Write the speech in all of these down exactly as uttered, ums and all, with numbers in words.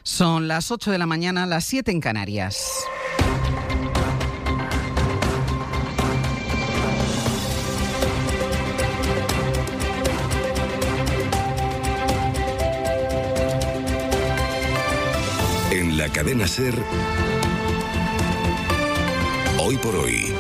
Son las ocho de la mañana, las siete en Canarias. En la cadena SER, Hoy por Hoy,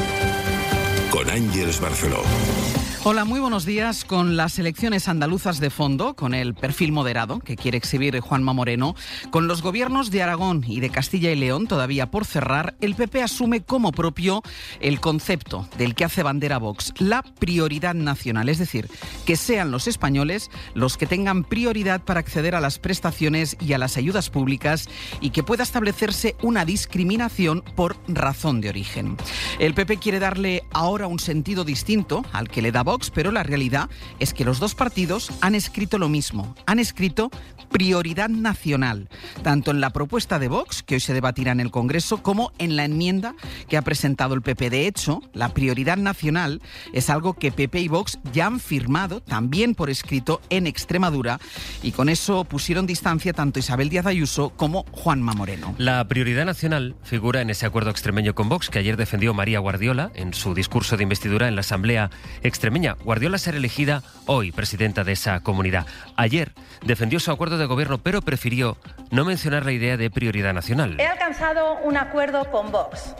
con Ángeles Barceló. Hola, muy buenos días. Con las elecciones andaluzas de fondo, con el perfil moderado que quiere exhibir Juanma Moreno, con los gobiernos de Aragón y de Castilla y León todavía por cerrar, el P P asume como propio el concepto del que hace bandera Vox, la prioridad nacional, es decir, que sean los españoles los que tengan prioridad para acceder a las prestaciones y a las ayudas públicas y que pueda establecerse una discriminación por razón de origen. El P P quiere darle ahora un sentido distinto al que le da Vox, pero la realidad es que los dos partidos han escrito lo mismo, han escrito prioridad nacional, tanto en la propuesta de Vox, que hoy se debatirá en el Congreso, como en la enmienda que ha presentado el P P. De hecho, la prioridad nacional es algo que P P y Vox ya han firmado, también por escrito, en Extremadura, y con eso pusieron distancia tanto Isabel Díaz Ayuso como Juanma Moreno. La prioridad nacional figura en ese acuerdo extremeño con Vox que ayer defendió María Guardiola en su discurso de investidura en la Asamblea Extremeña. Guardiola será elegida hoy presidenta de esa comunidad. Ayer defendió su acuerdo de gobierno, pero prefirió no mencionar la idea de prioridad nacional. He alcanzado un acuerdo con Vox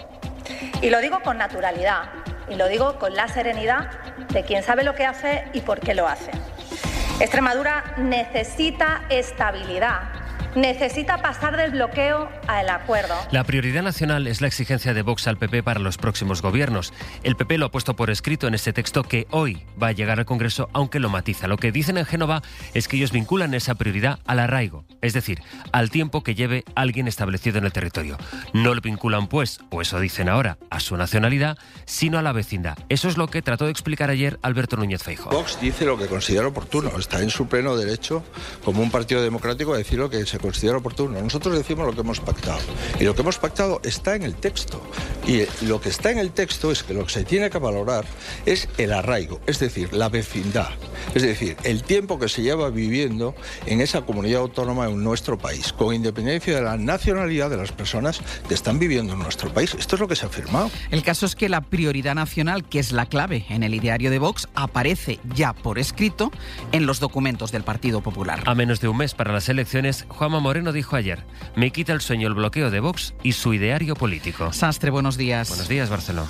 y lo digo con naturalidad y lo digo con la serenidad de quien sabe lo que hace y por qué lo hace. Extremadura necesita estabilidad. Necesita pasar del bloqueo al acuerdo. La prioridad nacional es la exigencia de Vox al P P para los próximos gobiernos. El P P lo ha puesto por escrito en ese texto que hoy va a llegar al Congreso, aunque lo matiza. Lo que dicen en Génova es que ellos vinculan esa prioridad al arraigo, es decir, al tiempo que lleve alguien establecido en el territorio. No lo vinculan, pues, o eso dicen ahora, a su nacionalidad, sino a la vecindad. Eso es lo que trató de explicar ayer Alberto Núñez Feijóo. Vox dice lo que considera oportuno. Está en su pleno derecho, como un partido democrático, a decir lo que se considera oportuno. Nosotros decimos lo que hemos pactado. Y lo que hemos pactado está en el texto. Y lo que está en el texto es que lo que se tiene que valorar es el arraigo, es decir, la vecindad. Es decir, el tiempo que se lleva viviendo en esa comunidad autónoma en nuestro país, con independencia de la nacionalidad de las personas que están viviendo en nuestro país. Esto es lo que se ha firmado. El caso es que la prioridad nacional, que es la clave en el ideario de Vox, aparece ya por escrito en los documentos del Partido Popular. A menos de un mes para las elecciones, Juanma Moreno dijo ayer: me quita el sueño el bloqueo de Vox y su ideario político. Sastre, buenos días. Buenos días, Barceló.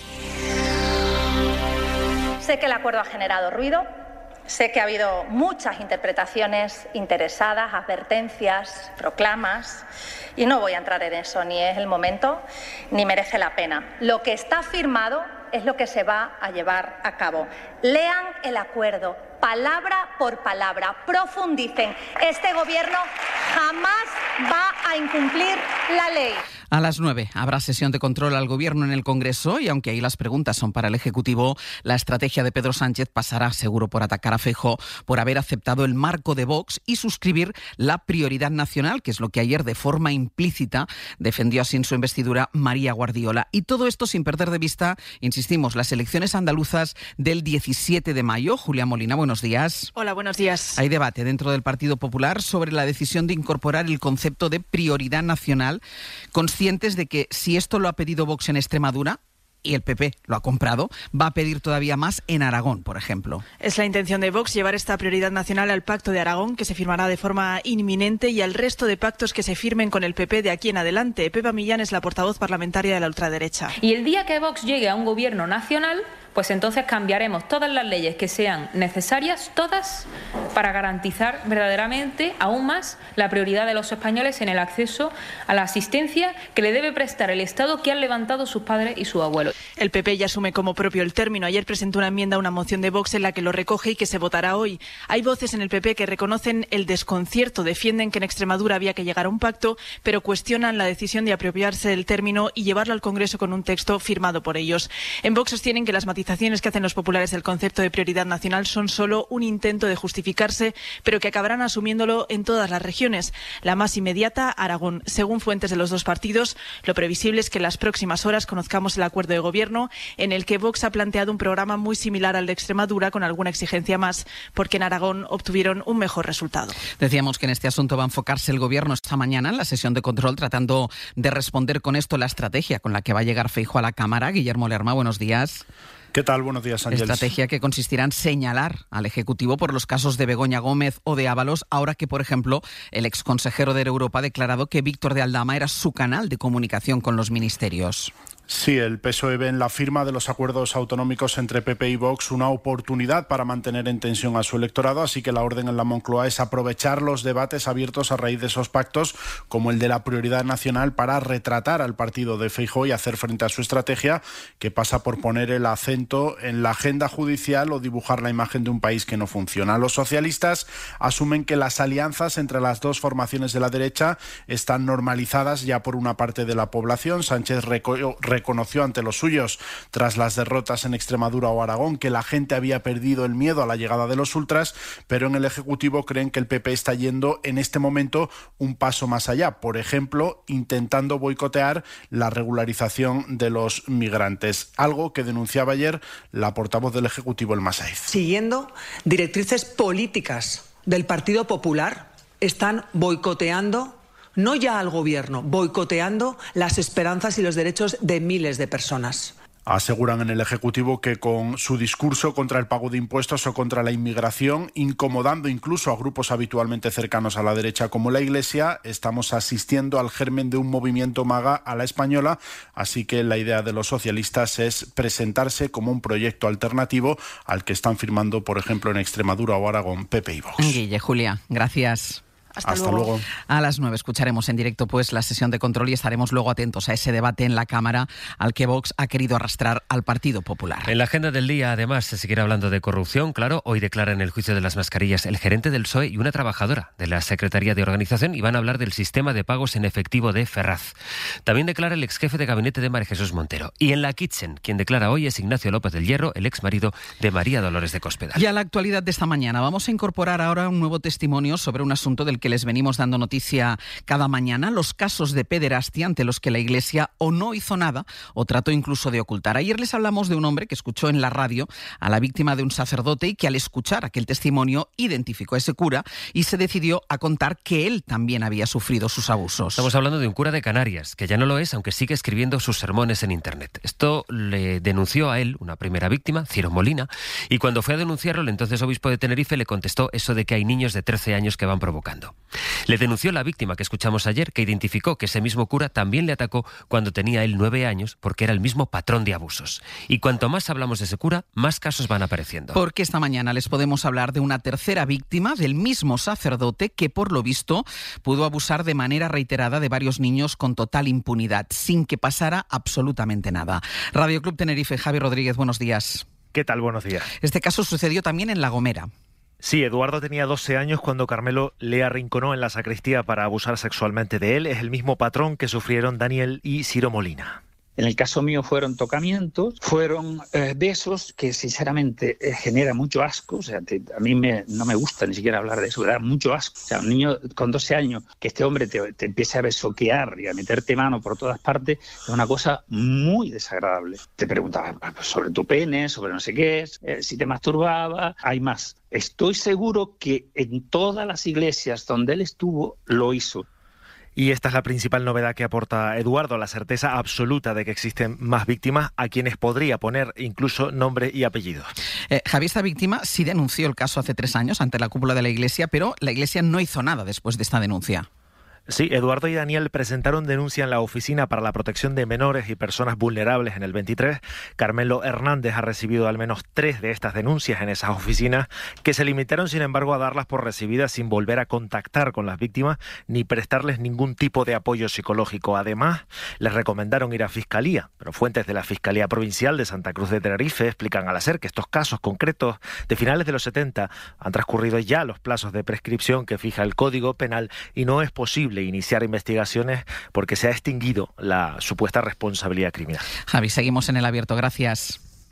Sé que el acuerdo ha generado ruido, sé que ha habido muchas interpretaciones interesadas, advertencias, proclamas, y no voy a entrar en eso, ni es el momento, ni merece la pena. Lo que está firmado es lo que se va a llevar a cabo. Lean el acuerdo, palabra por palabra, profundicen. Este gobierno jamás va a incumplir la ley. A las nueve habrá sesión de control al Gobierno en el Congreso y aunque ahí las preguntas son para el Ejecutivo, la estrategia de Pedro Sánchez pasará seguro por atacar a Feijóo por haber aceptado el marco de Vox y suscribir la prioridad nacional, que es lo que ayer de forma implícita defendió así en su investidura María Guardiola. Y todo esto sin perder de vista, insistimos, las elecciones andaluzas del diecisiete de mayo. Julia Molina, buenos días. Hola, buenos días. Hay debate dentro del Partido Popular sobre la decisión de incorporar el concepto de prioridad nacional, conscientes de que si esto lo ha pedido Vox en Extremadura, y el P P lo ha comprado, va a pedir todavía más en Aragón, por ejemplo. Es la intención de Vox llevar esta prioridad nacional al Pacto de Aragón, que se firmará de forma inminente, y al resto de pactos que se firmen con el P P de aquí en adelante. Pepa Millán es la portavoz parlamentaria de la ultraderecha. Y el día que Vox llegue a un gobierno nacional, pues entonces cambiaremos todas las leyes que sean necesarias, todas, para garantizar verdaderamente aún más la prioridad de los españoles en el acceso a la asistencia que le debe prestar el Estado que han levantado sus padres y sus abuelos. El P P ya asume como propio el término. Ayer presentó una enmienda a una moción de Vox en la que lo recoge y que se votará hoy. Hay voces en el P P que reconocen el desconcierto, defienden que en Extremadura había que llegar a un pacto, pero cuestionan la decisión de apropiarse del término y llevarlo al Congreso con un texto firmado por ellos. En Vox sostienen que las matizaciones matizaciones que hacen los populares del concepto de prioridad nacional son solo un intento de justificarse, pero que acabarán asumiéndolo en todas las regiones. La más inmediata, Aragón. Según fuentes de los dos partidos, lo previsible es que en las próximas horas conozcamos el acuerdo de gobierno en el que Vox ha planteado un programa muy similar al de Extremadura, con alguna exigencia más, porque en Aragón obtuvieron un mejor resultado. Decíamos que en este asunto va a enfocarse el gobierno esta mañana en la sesión de control, tratando de responder con esto la estrategia con la que va a llegar Feijóo a la Cámara. Guillermo Lerma, buenos días. ¿Qué tal? Buenos días, Ángeles. Estrategia que consistirá en señalar al Ejecutivo por los casos de Begoña Gómez o de Ábalos, ahora que, por ejemplo, el exconsejero de Europa ha declarado que Víctor de Aldama era su canal de comunicación con los ministerios. Sí, el P S O E ve en la firma de los acuerdos autonómicos entre P P y Vox una oportunidad para mantener en tensión a su electorado, así que la orden en la Moncloa es aprovechar los debates abiertos a raíz de esos pactos, como el de la prioridad nacional, para retratar al partido de Feijóo y hacer frente a su estrategia, que pasa por poner el acento en la agenda judicial o dibujar la imagen de un país que no funciona. Los socialistas asumen que las alianzas entre las dos formaciones de la derecha están normalizadas ya por una parte de la población. Sánchez reco- reconoció ante los suyos, tras las derrotas en Extremadura o Aragón, que la gente había perdido el miedo a la llegada de los ultras, pero en el Ejecutivo creen que el P P está yendo en este momento un paso más allá, por ejemplo, intentando boicotear la regularización de los migrantes, algo que denunciaba ayer la portavoz del Ejecutivo, Elma Saiz. Siguiendo directrices políticas del Partido Popular, están boicoteando no ya al gobierno, boicoteando las esperanzas y los derechos de miles de personas. Aseguran en el Ejecutivo que con su discurso contra el pago de impuestos o contra la inmigración, incomodando incluso a grupos habitualmente cercanos a la derecha como la Iglesia, estamos asistiendo al germen de un movimiento MAGA a la española, así que la idea de los socialistas es presentarse como un proyecto alternativo al que están firmando, por ejemplo, en Extremadura o Aragón, P P y Vox. Guille, Julia, gracias. Hasta, Hasta luego. luego. A las nueve escucharemos en directo pues la sesión de control y estaremos luego atentos a ese debate en la Cámara al que Vox ha querido arrastrar al Partido Popular. En la agenda del día, además, se seguirá hablando de corrupción. Claro, hoy declara en el juicio de las mascarillas el gerente del P S O E y una trabajadora de la Secretaría de Organización, y van a hablar del sistema de pagos en efectivo de Ferraz. También declara el exjefe de gabinete de María Jesús Montero. Y en la Kitchen, quien declara hoy es Ignacio López del Hierro, el exmarido de María Dolores de Cospedal. Y a la actualidad de esta mañana vamos a incorporar ahora un nuevo testimonio sobre un asunto del que les venimos dando noticia cada mañana: los casos de pederastia ante los que la Iglesia o no hizo nada o trató incluso de ocultar. Ayer les hablamos de un hombre que escuchó en la radio a la víctima de un sacerdote y que al escuchar aquel testimonio identificó a ese cura y se decidió a contar que él también había sufrido sus abusos. Estamos hablando de un cura de Canarias, que ya no lo es, aunque sigue escribiendo sus sermones en Internet. Esto le denunció a él una primera víctima, Ciro Molina, y cuando fue a denunciarlo, el entonces obispo de Tenerife le contestó eso de que hay niños de trece años que van provocando. Le denunció la víctima que escuchamos ayer, que identificó que ese mismo cura también le atacó cuando tenía él nueve años, porque era el mismo patrón de abusos. Y cuanto más hablamos de ese cura, más casos van apareciendo. Porque esta mañana les podemos hablar de una tercera víctima del mismo sacerdote que, por lo visto, pudo abusar de manera reiterada de varios niños con total impunidad, sin que pasara absolutamente nada. Radio Club Tenerife, Javi Rodríguez, buenos días. ¿Qué tal? Buenos días. Este caso sucedió también en La Gomera. Sí, Eduardo tenía doce años cuando Carmelo le arrinconó en la sacristía para abusar sexualmente de él. Es el mismo patrón que sufrieron Daniel y Ciro Molina. En el caso mío fueron tocamientos, fueron eh, besos que sinceramente eh, genera mucho asco. O sea, te, a mí me, no me gusta ni siquiera hablar de eso, da mucho asco. O sea, un niño con doce años, que este hombre te, te empiece a besoquear y a meterte mano por todas partes, es una cosa muy desagradable. Te preguntaba sobre tu pene, sobre no sé qué, eh, si te masturbaba, hay más. Estoy seguro que en todas las iglesias donde él estuvo lo hizo. Y esta es la principal novedad que aporta Eduardo, la certeza absoluta de que existen más víctimas a quienes podría poner incluso nombre y apellido. Eh, Javi, esta víctima sí denunció el caso hace tres años ante la cúpula de la Iglesia, pero la Iglesia no hizo nada después de esta denuncia. Sí, Eduardo y Daniel presentaron denuncia en la Oficina para la Protección de Menores y Personas Vulnerables en el veintitrés. Carmelo Hernández ha recibido al menos tres de estas denuncias en esas oficinas, que se limitaron, sin embargo, a darlas por recibidas sin volver a contactar con las víctimas ni prestarles ningún tipo de apoyo psicológico. Además, les recomendaron ir a Fiscalía, pero fuentes de la Fiscalía Provincial de Santa Cruz de Tenerife explican al SER que estos casos concretos de finales de los setenta han transcurrido ya los plazos de prescripción que fija el Código Penal y no es posible iniciar investigaciones porque se ha extinguido la supuesta responsabilidad criminal. Javi, seguimos en el abierto. Gracias.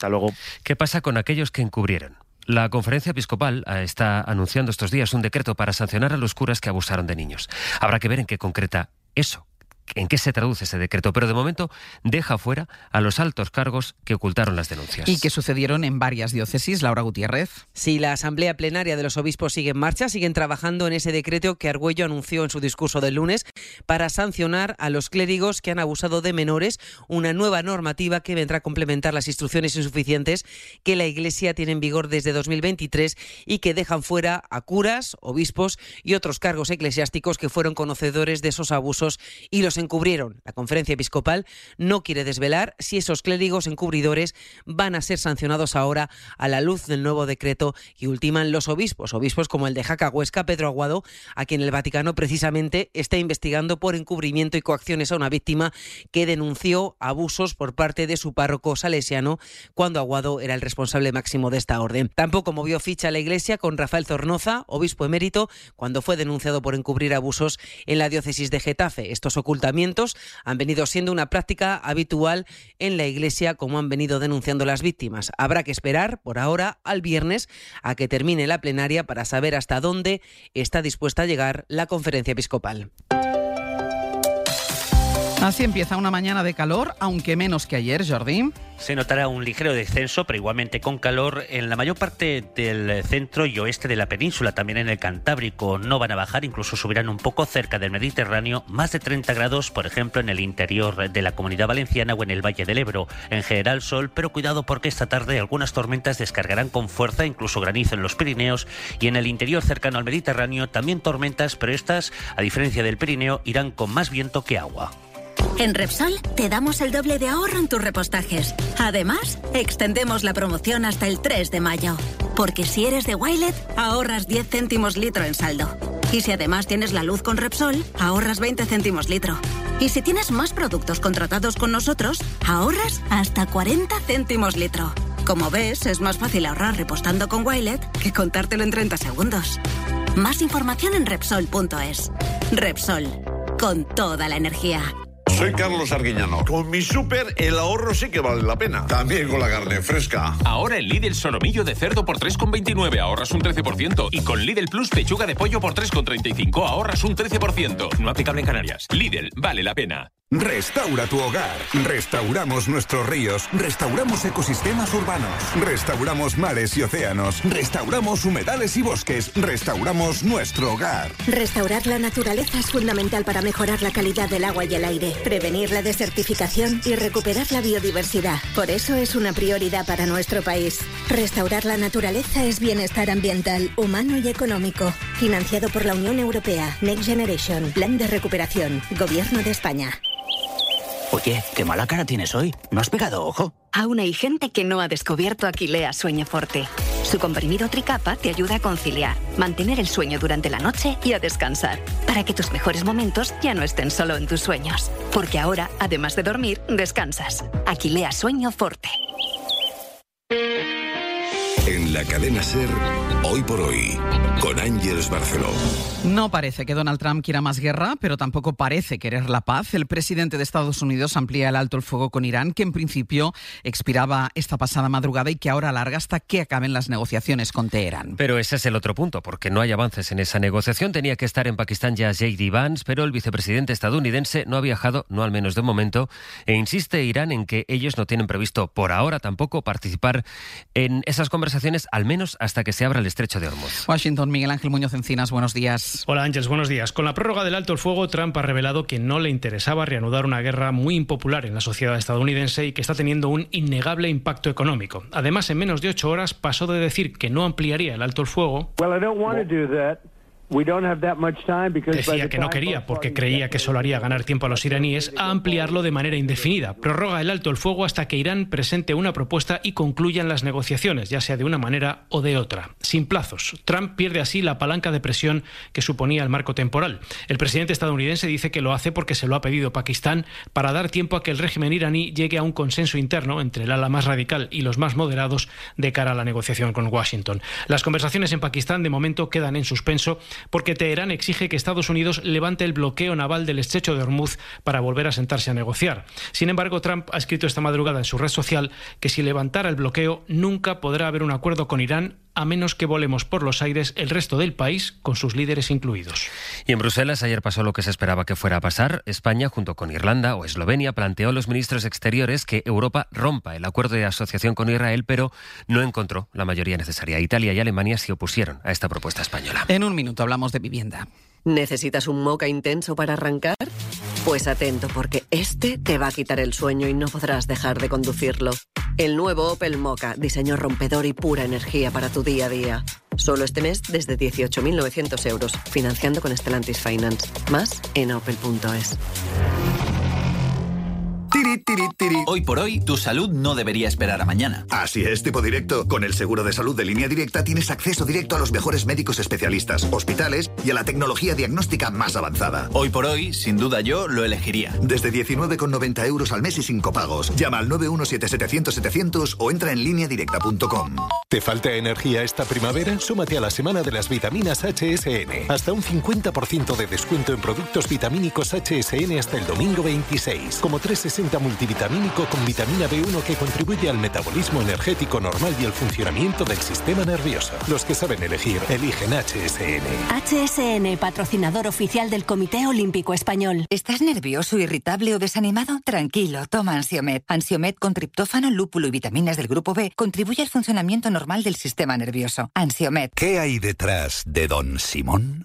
Hasta luego. ¿Qué pasa con aquellos que encubrieron? La Conferencia Episcopal está anunciando estos días un decreto para sancionar a los curas que abusaron de niños. Habrá que ver en qué concreta eso. ¿En qué se traduce ese decreto? Pero de momento deja fuera a los altos cargos que ocultaron las denuncias. Y que sucedieron en varias diócesis. Laura Gutiérrez. Sí, la Asamblea Plenaria de los Obispos sigue en marcha, siguen trabajando en ese decreto que Argüello anunció en su discurso del lunes para sancionar a los clérigos que han abusado de menores, una nueva normativa que vendrá a complementar las instrucciones insuficientes que la Iglesia tiene en vigor desde dos mil veintitrés y que dejan fuera a curas, obispos y otros cargos eclesiásticos que fueron conocedores de esos abusos y los encubrieron. La Conferencia Episcopal no quiere desvelar si esos clérigos encubridores van a ser sancionados ahora a la luz del nuevo decreto que ultiman los obispos, obispos como el de Jaca Huesca, Pedro Aguado, a quien el Vaticano precisamente está investigando por encubrimiento y coacciones a una víctima que denunció abusos por parte de su párroco salesiano cuando Aguado era el responsable máximo de esta orden. Tampoco movió ficha la Iglesia con Rafael Zornoza, obispo emérito, cuando fue denunciado por encubrir abusos en la diócesis de Getafe. Estos ocultamientos han venido siendo una práctica habitual en la Iglesia, como han venido denunciando las víctimas. Habrá que esperar, por ahora, al viernes, a que termine la plenaria para saber hasta dónde está dispuesta a llegar la Conferencia Episcopal. Así empieza una mañana de calor, aunque menos que ayer, Jordi. Se notará un ligero descenso, pero igualmente con calor en la mayor parte del centro y oeste de la península. También en el Cantábrico no van a bajar, incluso subirán un poco cerca del Mediterráneo. Más de treinta grados, por ejemplo, en el interior de la Comunidad Valenciana o en el Valle del Ebro. En general sol, pero cuidado porque esta tarde algunas tormentas descargarán con fuerza, incluso granizo en los Pirineos. Y en el interior cercano al Mediterráneo también tormentas, pero estas, a diferencia del Pirineo, irán con más viento que agua. En Repsol te damos el doble de ahorro en tus repostajes. Además, extendemos la promoción hasta el tres de mayo. Porque si eres de Wilet, ahorras diez céntimos litro en saldo. Y si además tienes la luz con Repsol, ahorras veinte céntimos litro. Y si tienes más productos contratados con nosotros, ahorras hasta cuarenta céntimos litro. Como ves, es más fácil ahorrar repostando con Wilet que contártelo en treinta segundos. Más información en Repsol punto es. Repsol, con toda la energía. Soy Carlos Arguiñano. Con mi súper el ahorro sí que vale la pena. También con la carne fresca. Ahora en Lidl solomillo de cerdo por tres con veintinueve ahorras un trece por ciento. Y con Lidl Plus pechuga de pollo por tres con treinta y cinco ahorras un trece por ciento. No aplicable en Canarias. Lidl, vale la pena. Restaura tu hogar. Restauramos nuestros ríos. Restauramos ecosistemas urbanos. Restauramos mares y océanos. Restauramos humedales y bosques. Restauramos nuestro hogar. Restaurar la naturaleza es fundamental para mejorar la calidad del agua y el aire, prevenir la desertificación y recuperar la biodiversidad. Por eso es una prioridad para nuestro país. Restaurar la naturaleza es bienestar ambiental, humano y económico. Financiado por la Unión Europea. Next Generation. Plan de recuperación. Gobierno de España. Oye, qué mala cara tienes hoy. ¿No has pegado ojo? Aún hay gente que no ha descubierto Aquilea Sueño Forte. Su comprimido Tricapa te ayuda a conciliar, mantener el sueño durante la noche y a descansar, para que tus mejores momentos ya no estén solo en tus sueños. Porque ahora, además de dormir, descansas. Aquilea Sueño Forte. En la cadena SER, hoy por hoy, con Ángeles Barceló. No parece que Donald Trump quiera más guerra, pero tampoco parece querer la paz. El presidente de Estados Unidos amplía el alto el fuego con Irán, que en principio expiraba esta pasada madrugada y que ahora alarga hasta que acaben las negociaciones con Teherán. Pero ese es el otro punto, porque no hay avances en esa negociación. Tenía que estar en Pakistán ya J D Vance, pero el vicepresidente estadounidense no ha viajado, no al menos de momento, e insiste Irán en que ellos no tienen previsto por ahora tampoco participar en esas conversaciones, al menos hasta que se abra el estrecho de Hormuz. Washington, Miguel Ángel Muñoz Encinas, buenos días. Hola Ángeles, buenos días. Con la prórroga del alto el fuego, Trump ha revelado que no le interesaba reanudar una guerra muy impopular en la sociedad estadounidense y que está teniendo un innegable impacto económico. Además, en menos de ocho horas pasó de decir que no ampliaría el alto el fuego. Well, I don't want to do that. Decía que no quería, porque creía que solo haría ganar tiempo a los iraníes, a ampliarlo de manera indefinida. Prorroga el alto el fuego hasta que Irán presente una propuesta y concluyan las negociaciones, ya sea de una manera o de otra, sin plazos. Trump pierde así la palanca de presión que suponía el marco temporal. El presidente estadounidense dice que lo hace porque se lo ha pedido Pakistán para dar tiempo a que el régimen iraní llegue a un consenso interno entre el ala más radical y los más moderados de cara a la negociación con Washington. Las conversaciones en Pakistán de momento quedan en suspenso porque Teherán exige que Estados Unidos levante el bloqueo naval del estrecho de Hormuz para volver a sentarse a negociar. Sin embargo, Trump ha escrito esta madrugada en su red social que si levantara el bloqueo nunca podrá haber un acuerdo con Irán a menos que volemos por los aires el resto del país, con sus líderes incluidos. Y en Bruselas ayer pasó lo que se esperaba que fuera a pasar. España, junto con Irlanda o Eslovenia, planteó a los ministros exteriores que Europa rompa el acuerdo de asociación con Israel, pero no encontró la mayoría necesaria. Italia y Alemania se opusieron a esta propuesta española. En un minuto hablamos de vivienda. ¿Necesitas un moca intenso para arrancar? Pues atento, porque este te va a quitar el sueño y no podrás dejar de conducirlo. El nuevo Opel Moka, diseño rompedor y pura energía para tu día a día. Solo este mes desde dieciocho mil novecientos euros, financiando con Stellantis Finance. Más en opel punto es. Tiri, tiri, tiri. Hoy por hoy, tu salud no debería esperar a mañana. Así es, tipo directo. Con el seguro de salud de Línea Directa tienes acceso directo a los mejores médicos especialistas, hospitales y a la tecnología diagnóstica más avanzada. Hoy por hoy, sin duda yo lo elegiría. Desde diecinueve con noventa euros al mes y sin copagos. Llama al nueve uno siete setecientos setecientos o entra en línea directa punto com. ¿Te falta energía esta primavera? Súmate a la semana de las vitaminas H S N. Hasta un cincuenta por ciento de descuento en productos vitamínicos H S N hasta el domingo veintiséis. Como trescientos sesenta multivitamínico con vitamina B uno que contribuye al metabolismo energético normal y el funcionamiento del sistema nervioso. Los que saben elegir, eligen H S N. H S N, patrocinador oficial del Comité Olímpico Español. ¿Estás nervioso, irritable o desanimado? Tranquilo, toma Ansiomed. Ansiomed con triptófano, lúpulo y vitaminas del grupo B contribuye al funcionamiento normal del sistema nervioso. Ansiomed. ¿Qué hay detrás de Don Simón?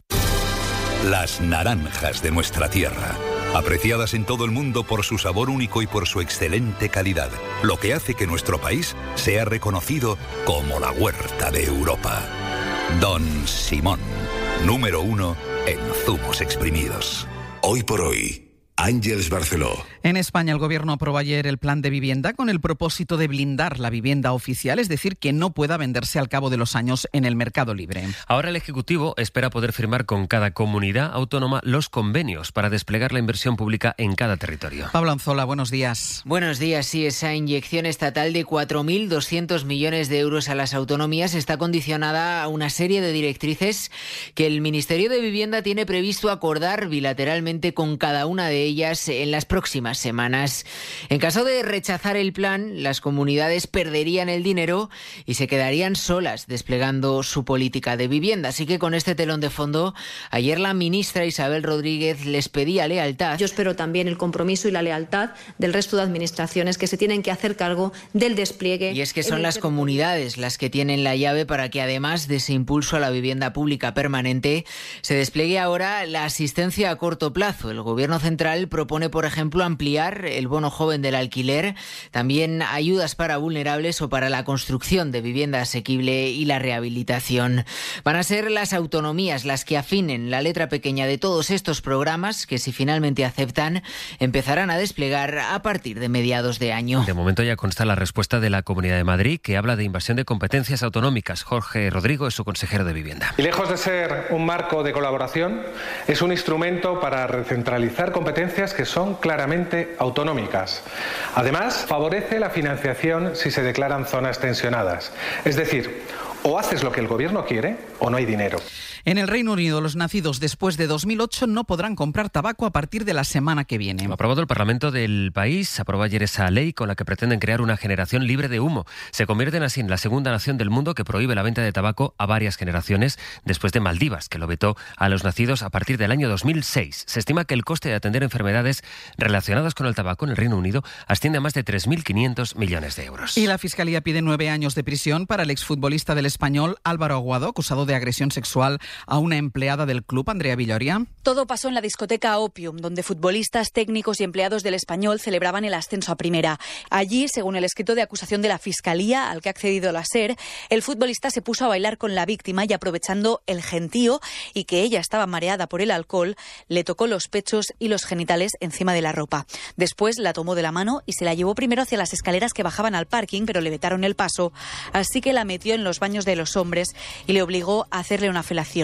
Las naranjas de nuestra tierra. Apreciadas en todo el mundo por su sabor único y por su excelente calidad, lo que hace que nuestro país sea reconocido como la huerta de Europa. Don Simón, número uno en zumos exprimidos. Hoy por hoy, Ángeles Barceló. En España, el Gobierno aprobó ayer el plan de vivienda con el propósito de blindar la vivienda oficial, es decir, que no pueda venderse al cabo de los años en el mercado libre. Ahora el Ejecutivo espera poder firmar con cada comunidad autónoma los convenios para desplegar la inversión pública en cada territorio. Pablo Anzola, buenos días. Buenos días. Sí, esa inyección estatal de cuatro mil doscientos millones de euros a las autonomías está condicionada a una serie de directrices que el Ministerio de Vivienda tiene previsto acordar bilateralmente con cada una de ellas en las próximas semanas. En caso de rechazar el plan, las comunidades perderían el dinero y se quedarían solas desplegando su política de vivienda. Así que con este telón de fondo, ayer la ministra Isabel Rodríguez les pedía lealtad. Yo espero también el compromiso y la lealtad del resto de administraciones que se tienen que hacer cargo del despliegue. Y es que son las comunidades las que tienen la llave para que, además de ese impulso a la vivienda pública permanente, se despliegue ahora la asistencia a corto plazo. El Gobierno central propone, por ejemplo, ampliar el bono joven del alquiler, también ayudas para vulnerables o para la construcción de vivienda asequible y la rehabilitación. Van a ser las autonomías las que afinen la letra pequeña de todos estos programas que, si finalmente aceptan, empezarán a desplegar a partir de mediados de año. De momento ya consta la respuesta de la Comunidad de Madrid, que habla de invasión de competencias autonómicas. Jorge Rodrigo es su consejero de Vivienda. Y lejos de ser un marco de colaboración, es un instrumento para recentralizar competencias que son claramente autonómicas. Además, favorece la financiación si se declaran zonas tensionadas. Es decir, o haces lo que el gobierno quiere o no hay dinero. En el Reino Unido, los nacidos después de dos mil ocho no podrán comprar tabaco a partir de la semana que viene. Lo ha aprobado el Parlamento del país. Aprobó ayer esa ley con la que pretenden crear una generación libre de humo. Se convierten así en la segunda nación del mundo que prohíbe la venta de tabaco a varias generaciones, después de Maldivas, que lo vetó a los nacidos a partir del año dos mil seis. Se estima que el coste de atender enfermedades relacionadas con el tabaco en el Reino Unido asciende a más de tres mil quinientos millones de euros. Y la Fiscalía pide nueve años de prisión para el exfutbolista del Español, Álvaro Aguado, acusado de agresión sexual a una empleada del club, Andrea Villoria. Todo pasó en la discoteca Opium, donde futbolistas, técnicos y empleados del Español celebraban el ascenso a primera. Allí, según el escrito de acusación de la Fiscalía, al que ha accedido la SER, el futbolista se puso a bailar con la víctima y, aprovechando el gentío y que ella estaba mareada por el alcohol, le tocó los pechos y los genitales encima de la ropa. Después la tomó de la mano y se la llevó primero hacia las escaleras que bajaban al parking, pero le vetaron el paso, así que la metió en los baños de los hombres y le obligó a hacerle una felación.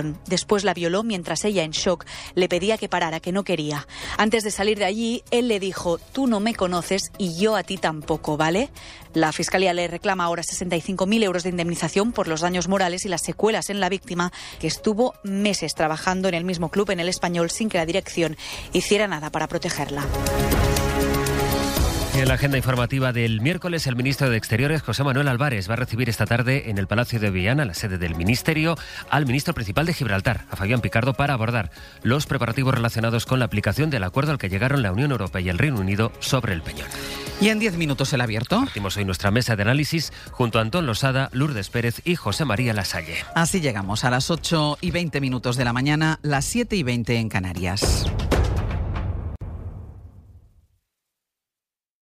habitación. Después la violó mientras ella, en shock, le pedía que parara, que no quería. Antes de salir de allí, él le dijo: tú no me conoces y yo a ti tampoco, ¿vale? La Fiscalía le reclama ahora sesenta y cinco mil euros de indemnización por los daños morales y las secuelas en la víctima, que estuvo meses trabajando en el mismo club, en el Español, sin que la dirección hiciera nada para protegerla. En la agenda informativa del miércoles, el ministro de Exteriores, José Manuel Álvarez, va a recibir esta tarde en el Palacio de Viana, la sede del Ministerio, al ministro principal de Gibraltar, a Fabián Picardo, para abordar los preparativos relacionados con la aplicación del acuerdo al que llegaron la Unión Europea y el Reino Unido sobre el Peñón. Y en diez minutos el abierto. Partimos hoy nuestra mesa de análisis junto a Antón Losada, Lourdes Pérez y José María Lasalle. Así llegamos a las ocho y veinte minutos de la mañana, las siete y veinte en Canarias.